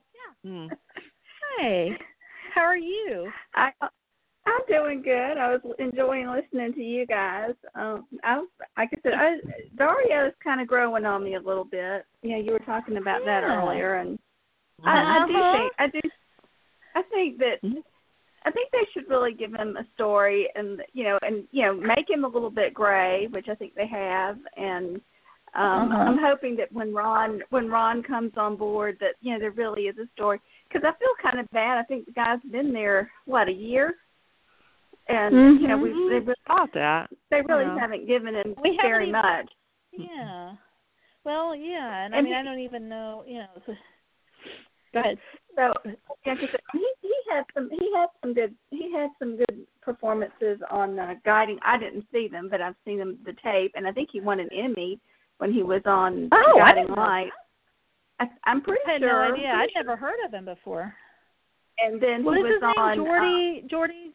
Hey, how are you? I'm doing good. I was enjoying listening to you guys. Like I said, Dario is kind of growing on me a little bit. You were talking about that earlier, and I think they should really give him a story, and make him a little bit gray, which I think they have, and. I'm hoping that when Ron comes on board, that there really is a story, because I feel kind of bad. I think the guy's been there a year, and they really haven't given him very much. Yeah. Well, yeah, and I mean I don't even know. Go ahead. So he had some good performances on Guiding. I didn't see them, but I've seen them the tape, and I think he won an Emmy when he was on Guiding Light. I'm pretty sure. I had no idea. I'd never heard of him before. And then he was on Jordy.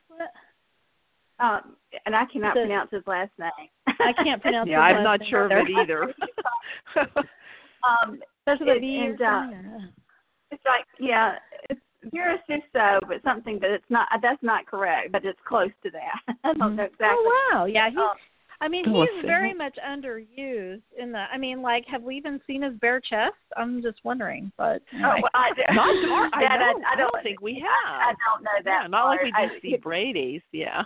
And I cannot pronounce his last name. I can't pronounce. his last name. I'm not sure of it either. That's what it's like it's Vera Suso, but something that that's not correct, but it's close to that. I don't know exactly. Oh wow, yeah. He's very much underused in the. Have we even seen his bare chest? I'm just wondering, but I don't think we have. I don't know that. Yeah, not like we do see Brady's. Yeah.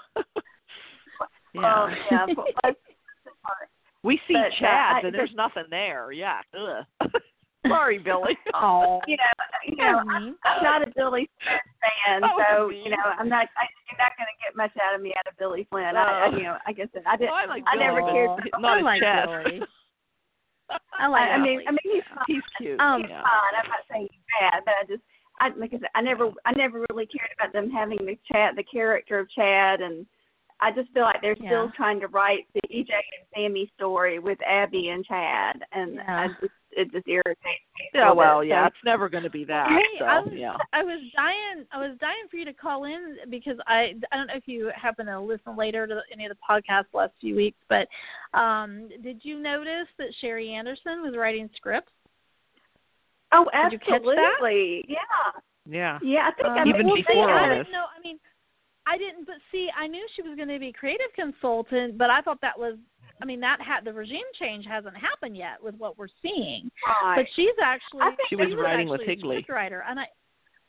We see Chad, and there's nothing there. Yeah. Sorry, Billy. Oh. I'm not a Billy Flynn fan, so I'm not. You're not going to get much out of me out of Billy Flynn. I guess I didn't. I never cared for not like Chad. Billy. I mean, he's cute. He's fine. I'm not saying he's bad, but like I said, I never really cared about them having the character of Chad, and I just feel like they're still trying to write the EJ and Sammy story with Abby and Chad, and it just irritates me. Yeah, it's never going to be that. Hey, I was dying for you to call in, because I don't know if you happen to listen later to any of the podcasts the last few weeks, but did you notice that Sherry Anderson was writing scripts? Oh, absolutely. Did you catch that? Yeah. Yeah. I think even before all this. I didn't, but see, I knew she was going to be creative consultant, but I thought that was, the regime change hasn't happened yet with what we're seeing. Right. But she's actually, she was writing with Higley. Scriptwriter, and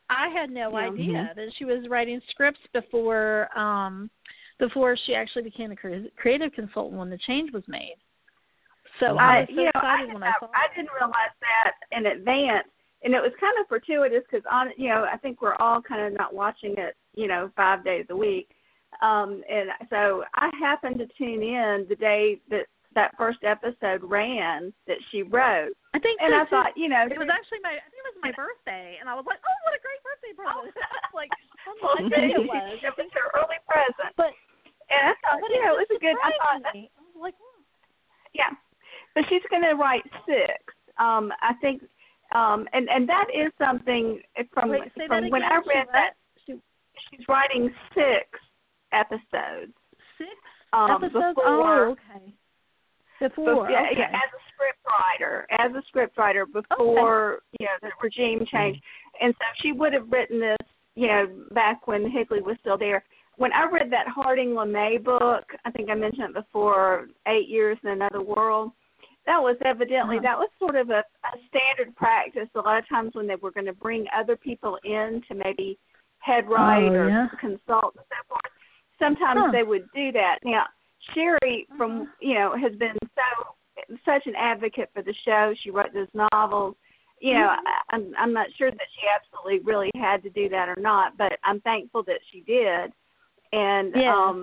I had no Yeah. idea that she was writing scripts before she actually became a creative consultant when the change was made. So I was so excited when I saw I didn't realize that in advance, and it was kind of fortuitous because I think we're all kind of not watching it 5 days a week, and so I happened to tune in the day that first episode ran that she wrote. I think, and I thought, it was actually my birthday, and I was like, oh, what a great birthday present! I think it was. It was her early present. And I thought, it was a good. I thought, I was like, yeah. But she's going to write 6. I think, and that is something from when I read that. She's writing 6 episodes. 6 episodes. Before, okay. Before, okay. Yeah, as a script writer before the regime change, and so she would have written this back when Higley was still there. When I read that Harding LeMay book, I think I mentioned it before, 8 Years in Another World. That was evidently, that was sort of a standard practice. A lot of times when they were going to bring other people in to maybe head write or consult and so forth, sometimes they would do that. Now, Sherry has been such an advocate for the show. She wrote those novels. I'm not sure that she absolutely really had to do that or not, but I'm thankful that she did. And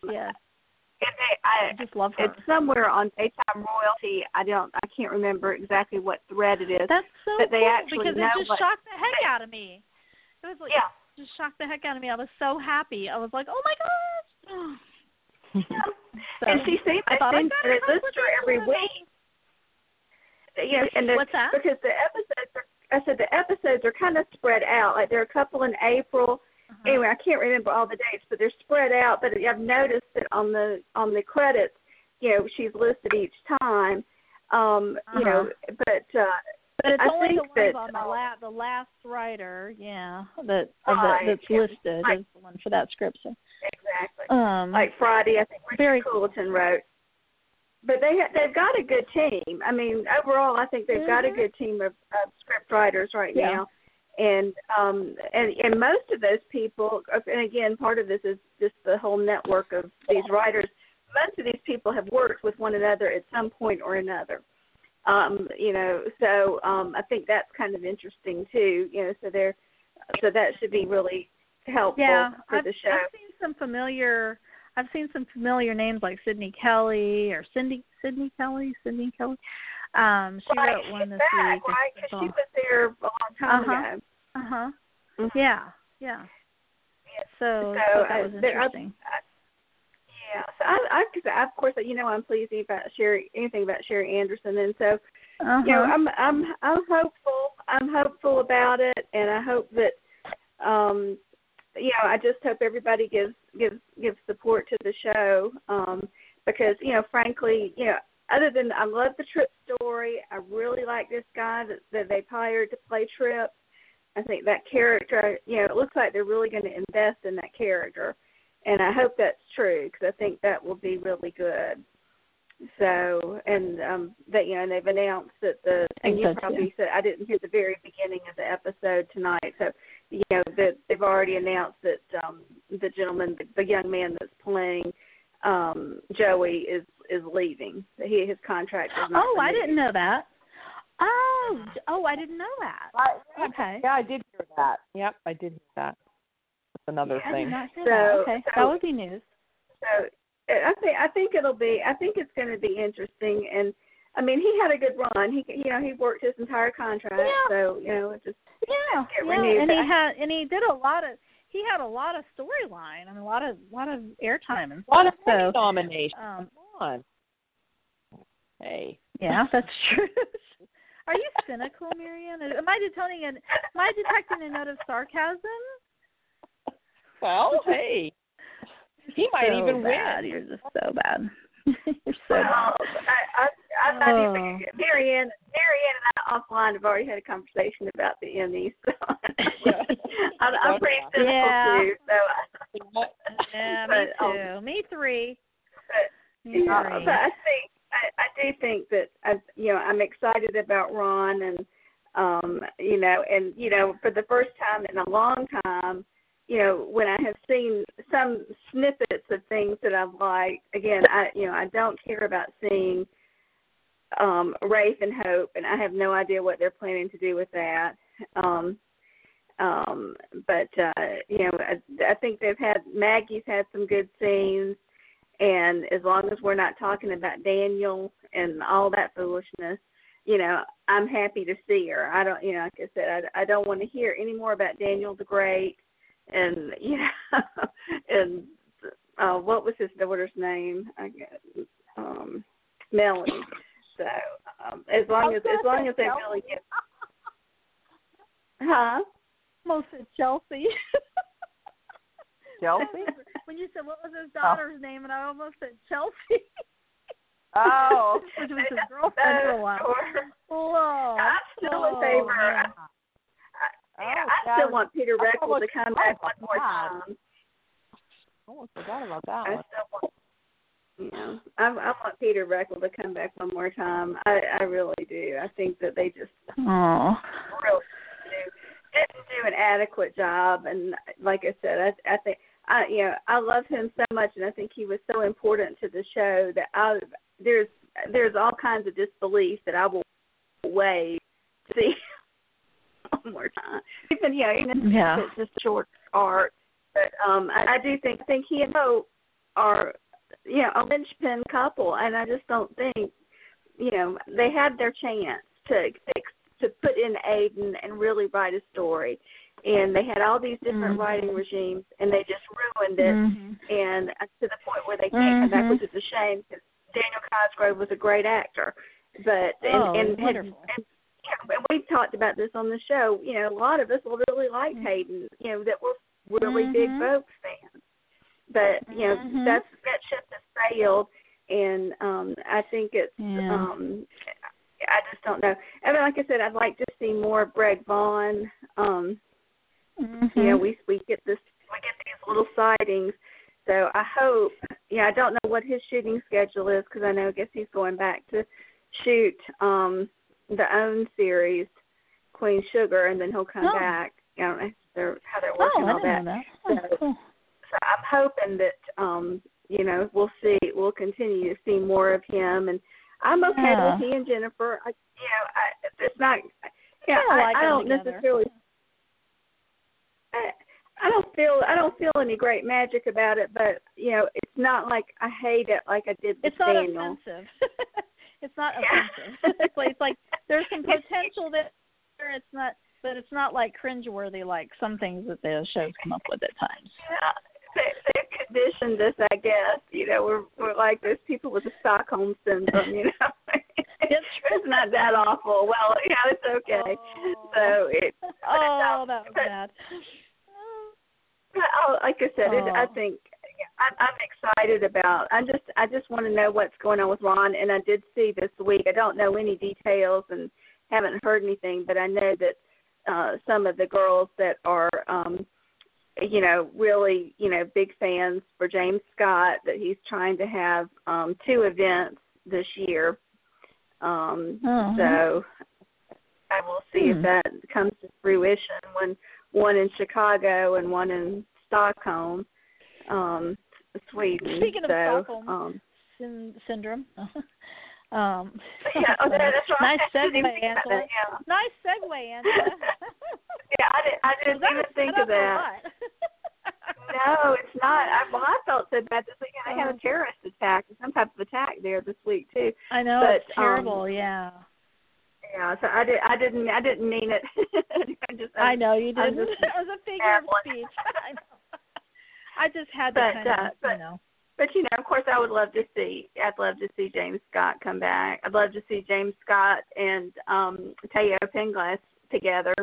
I just love her. It's somewhere on Daytime Royalty. I can't remember exactly what thread it is. That's so but they cool actually because know it just shocked the heck out of me. It was like just shocked the heck out of me. I was so happy. I was like, oh my gosh. So, and she seems to list her every week. And what's that? Because the episodes are kind of spread out. Like there are a couple in April. Anyway, I can't remember all the dates, but they're spread out. But I've noticed that on the credits, she's listed each time. But it's I only think the ones on the last writer, that's listed is the one for that script. So. Exactly. Like Friday, I think Richard Coulton wrote. But they've got a good team. I mean, overall, I think they've got a good team of script writers right now. And most of those people, and again, part of this is just the whole network of these writers. Most of these people have worked with one another at some point or another. So I think that's kind of interesting too. So that should be really helpful for the show. I've seen some familiar names like Sydney Kelly or Cindy Kelly. She wrote one this week. Right, because she was there a long time ago. Yeah. So that was interesting. So I of course, I'm pleased about anything about Sherry Anderson, and so I'm hopeful. I'm hopeful about it, and I hope that I just hope everybody gives support to the show because frankly, other than I love the Trip story, I really like this guy that they've hired to play Trip. I think that character, it looks like they're really going to invest in that character. And I hope that's true because I think that will be really good. So, and they've announced that and you probably said, I didn't hear the very beginning of the episode tonight. So, that they've already announced that the gentleman, the young man that's playing Joey is leaving. His contract is not renewed. I didn't know that. Oh, I didn't know that. Okay. Yeah, I did hear that. Yep, I did hear that. That's another thing. Okay, that would be news. So I think it's going to be interesting, and I mean he had a good run. He worked his entire contract, so it just get renewed. And he did a lot of. He had a lot of storyline and a lot of airtime and stuff. A lot of nominations. Come on. Hey. Yeah, that's true. Are you cynical, Marianne? Am I detecting a note of sarcasm? Well, hey, he might even bad. win. You're just so bad. You're so bad. I'm not even. Marianne and I offline have already had a conversation about the Emmys. So I'm pretty cynical too. So me too. Me three. But I do think that I'm excited about Ron, and You know, and you know, for the first time in a long time, you know, when I have seen some snippets of things that I've liked, again, I don't care about seeing Rafe and Hope, and I have no idea what they're planning to do with that. But you know, I think Maggie's had some good scenes, and as long as we're not talking about Daniel and all that foolishness, you know, I'm happy to see her. I don't, you know, like I said, I don't want to hear any more about Daniel the Great, and you know, and what was his daughter's name? Melanie. So as long as they really get, Almost said Chelsea. Chelsea? When you said what was his daughter's name, and I almost said Chelsea. Oh, which was his girlfriend for a while. Whoa. I'm still in favor. I still want Peter Reckles to come back one more time. I almost forgot about that one. I want Peter Reckles to come back one more time. I really do. I think that they just really didn't do an adequate job. And like I said, I think I love him so much, and I think he was so important to the show that there's all kinds of disbelief that I will wait to see one more time. Even it's just a short arc, but I do think he and Hope are a linchpin couple, and I just don't think they had their chance to put in Aiden and really write a story. And they had all these different writing regimes, and they just ruined it, and to the point where they can't come back, which is a shame, because Daniel Cosgrove was a great actor. But and we've talked about this on the show. A lot of us really liked Hayden. That were really big Vogue fans. But that ship has sailed, and I think it's. I just don't know. I mean, like I said, I'd like to see more of Greg Vaughn. We get these little sightings. So I hope. I don't know what his shooting schedule is, because I guess he's going back to shoot the OWN series, Queen Sugar, and then he'll come back. I don't know how they're working all that. Cool. So I'm hoping that we'll continue to see more of him, and I'm okay with he and Jennifer. It's not. I don't necessarily. I don't feel any great magic about it, but it's not like I hate it like I did with Daniel. It's not offensive. It's not offensive. It's like there's some potential there. It's not, but it's not like cringeworthy like some things that the shows come up with at times. Yeah, they've conditioned us, I guess. We're like those people with the Stockholm syndrome. It's not that awful. Well, it's okay. So that was bad. Like I said, I think I'm excited about. I just want to know what's going on with Ron. And I did see this week. I don't know any details and haven't heard anything, but I know that some of the girls that are, really, big fans for James Scott, that he's trying to have 2 events this year. So I will see if that comes to fruition. One in Chicago and one in Stockholm, Sweden. Speaking of Stockholm syndrome. That's right. Nice segue, Angela. Nice segue, Angela. I didn't even think of that. No, it's not. I felt so bad this week. I had a terrorist attack, some type of attack there this week too. I know, but, it's terrible. Yeah, so I didn't mean it. I know you didn't. It was a figure of speech. I know. I just had to But of course, I'd love to see James Scott come back. I'd love to see James Scott and Teo Penglass together.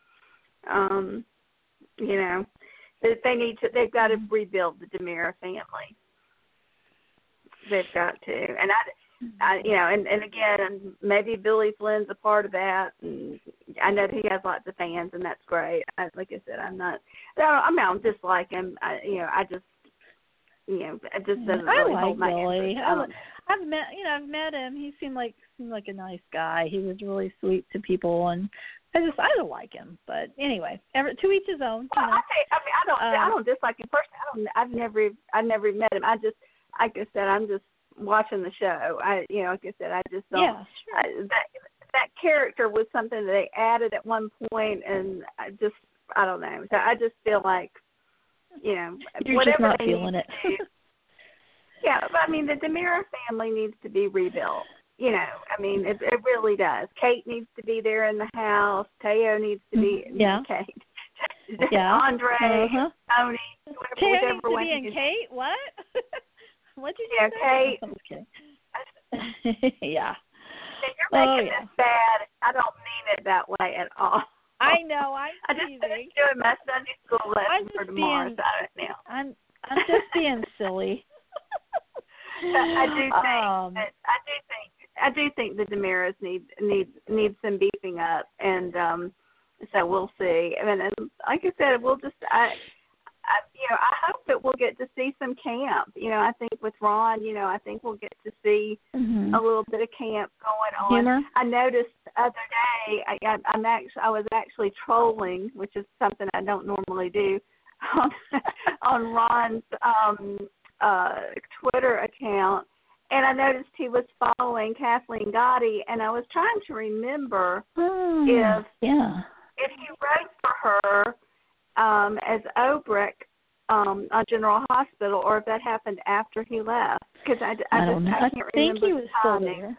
They've got to rebuild the DiMera family. They've got to, and and again, maybe Billy Flynn's a part of that. And I know that he has lots of fans, and that's great. Like I said, I don't dislike him. It just doesn't really hold my Billy. interest. I've met him. He seemed like a nice guy. He was really sweet to people, and I don't like him, but anyway, to each his own. Well, I don't dislike him personally. I've never met him. Like I said, I'm just watching the show. Like I said, I just don't. Yeah, sure. That character was something that they added at one point, and I don't know. So I just feel like, you're whatever just not they feeling need it. to do. Yeah, but I mean, the DiMera family needs to be rebuilt. I mean, it really does. Kate needs to be there in the house. Teo needs to be Kate. Yeah. Andre, Tony, Teo needs to be in Kate. What? What did you say? Kate. Yeah. You're making this bad. I don't mean it that way at all. I know. I just finished doing my Sunday school lesson for tomorrow. I'm just being silly. I do think the DiMeras need some beefing up, and so we'll see. And like I said, we'll just I hope that we'll get to see some camp. I think with Ron, I think we'll get to see a little bit of camp going on. Humor. I noticed the other day I was actually trolling, which is something I don't normally do, on Ron's Twitter account, and I noticed he was following Kathleen Gotti, and I was trying to remember if he wrote for her as Obrick on General Hospital, or if that happened after he left. Because I don't know. I can't think remember he was still there.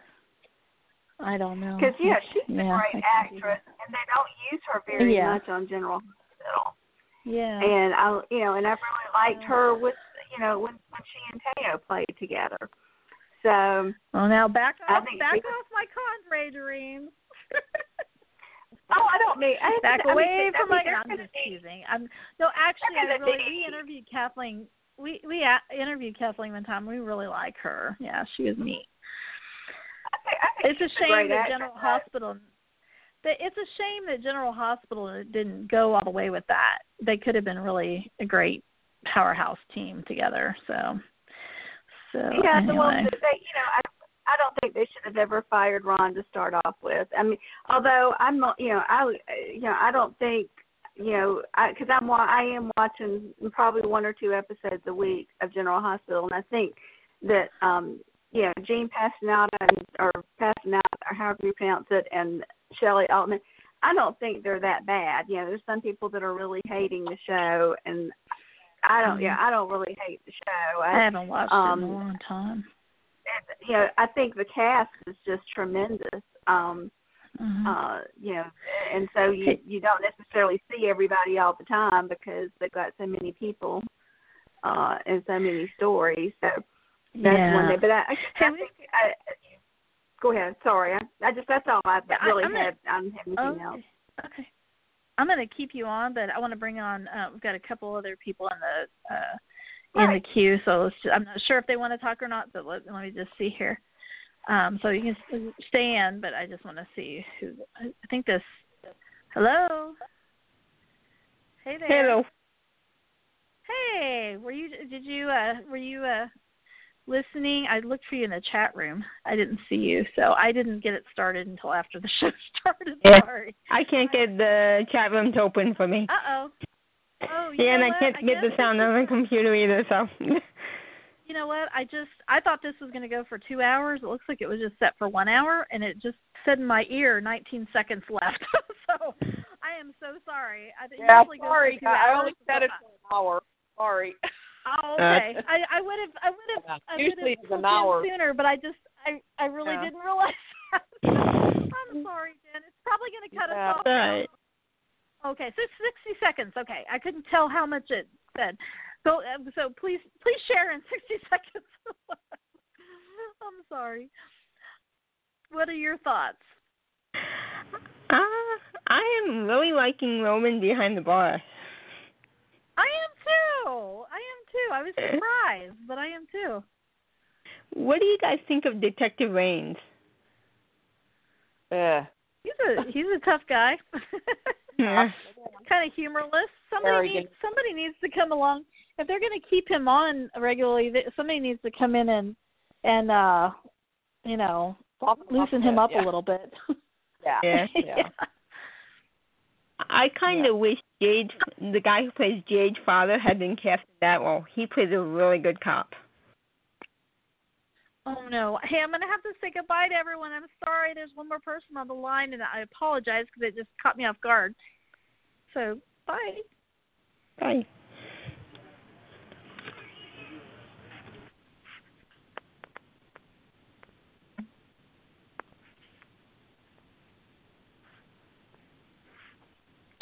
I don't know. Because she's a great actress, and they don't use her very much on General Hospital. Yeah. And I really liked her with when she and Teo played together. So. Well, now back off my Condre dreams. Oh, I don't mean. Back away from my. I'm just teasing. We interviewed Kathleen. We interviewed Kathleen one time. We really like her. Yeah, she was neat. It's a shame that General Hospital. It's a shame that General Hospital didn't go all the way with that. They could have been really a great powerhouse team together. So yeah. Anyway. Well, I don't think they should have ever fired Ron to start off with. I mean, although I don't think, because I am watching probably 1 or 2 episodes a week of General Hospital, and I think that, Gene Passanata or however you pronounce it, and Shelley Altman, I don't think they're that bad. There's some people that are really hating the show, and I don't really hate the show. I haven't watched it in a long time. And, I think the cast is just tremendous. And so you don't necessarily see everybody all the time because they've got so many people and so many stories. So that's one day. But I think go ahead. Sorry, that's all I really had. I don't have anything else. Okay. I'm going to keep you on, but I want to bring on. We've got a couple other people in the queue, so I'm not sure if they want to talk or not. But let me just see here. So you can stay in, but I just want to see who. I think this. Hello. Hey there. Hello. Hey, were you listening? I looked for you in the chat room. I didn't see you, so I didn't get it started until after the show started. Yeah. Sorry. I can't get the chat room to open for me. Uh-oh. Oh, yeah, and I can't get the sound on the computer either, so. You know what? I thought this was going to go for 2 hours. It looks like it was just set for 1 hour, and it just said in my ear 19 seconds left. So I am so sorry. Sorry. I only set it for an hour. Sorry. Oh, okay. I would have usually it's an hour sooner, but I really didn't realize that. I'm sorry, Jen. It's probably going to cut us off. Right. Okay, so 60 seconds. Okay, I couldn't tell how much it said. So please share in 60 seconds. I'm sorry. What are your thoughts? I am really liking Roman behind the bars. I am too. I was surprised, but I am too. What do you guys think of Detective Raines? He's a tough guy. Yeah. Kind of humorless. Somebody needs to come along. If they're going to keep him on regularly, somebody needs to come in and loosen him up a little bit. Yeah. I kind of wish Jade, the guy who plays Jade's father, had been cast in that role. He plays a really good cop. Oh, no. Hey, I'm going to have to say goodbye to everyone. I'm sorry. There's one more person on the line, and I apologize because it just caught me off guard. So, bye. Bye.